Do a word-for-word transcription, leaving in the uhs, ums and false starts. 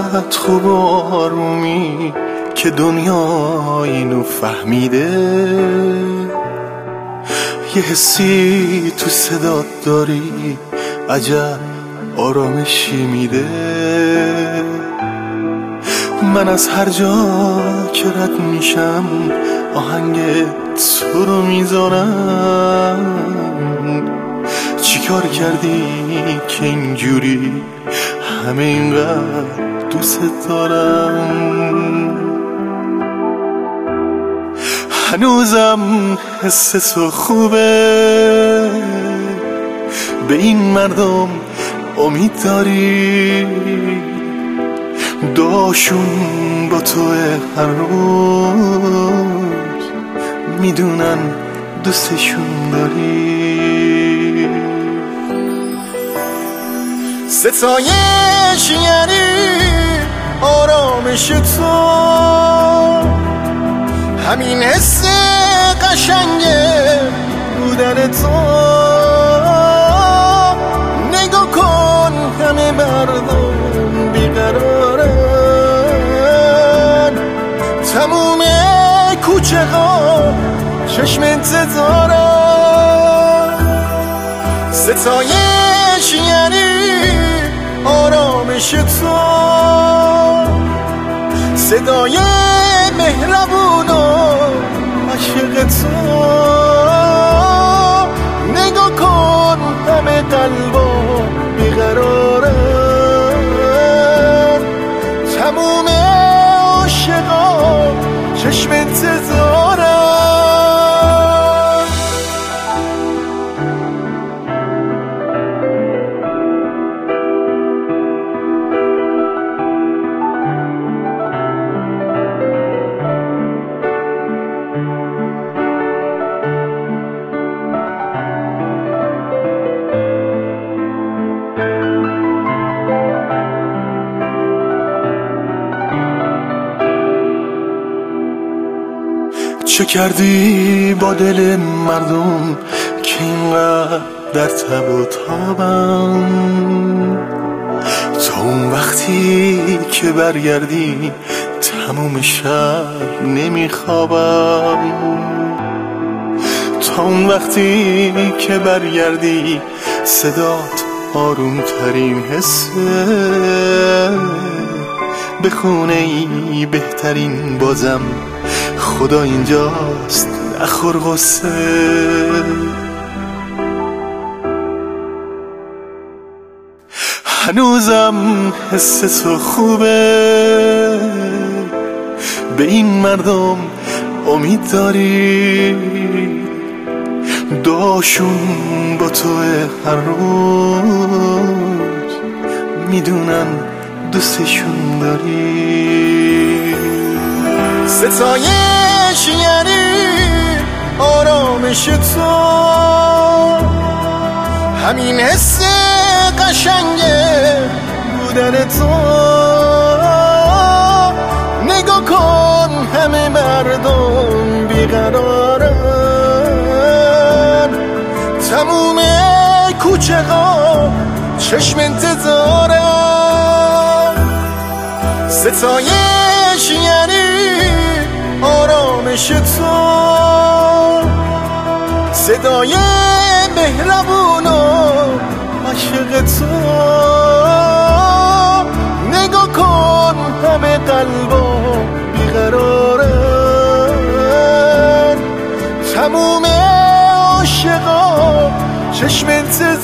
انقدر خوب و آرومی که دنیا اینو فهمیده. یه حسی تو صدات داری عجب آرامشی میده. من از هر جا که رد میشم آهنگ تو رو میذارم. چی کار کردی که اینجوری همه اینقدر دوست دارم؟ هنوزم حس تو خوبه، به این مردم امید داری. دعاشون با تو هر روز، میدونن دوستشون داری. ستایش یعنی آرامش تو، همین حس قشنگه بودن تو. نگاه کن همه مردم بیقرارن، تموم کوچه ها چشم انتظارن. ستایش یعنی آرامش تو، صدای مهربون و عاشق تو. نگاه کن همه قلبا بیقرارن، تموم عاشقا چشم انتظارن. چه کردی با دل مردم که اینقدر در تب و تابم؟ تا اون وقتی که برگردی تموم شب نمیخوابم. تا اون وقتی که برگردی صدات آروم ترین حسه. به خونه ای بهترین بازم خدا اینجاست، نخور غصه. هنوزم حس تو خوبه، به این مردم امید داری. دعاشون با تو هر روز، میدونن دوستشون داری. ستایش یعنی آرامش تو، همین حس قشنگه بودن تو. نگاه کن همه مردم بیقرارن، تموم کوچه ها چشم انتظارن. ستایش یعنی آرامش تو، صدای مهربون و عاشق تو. نگاه کن همه قلبا بیقرارن، تموم عاشقا چشم انتظارن.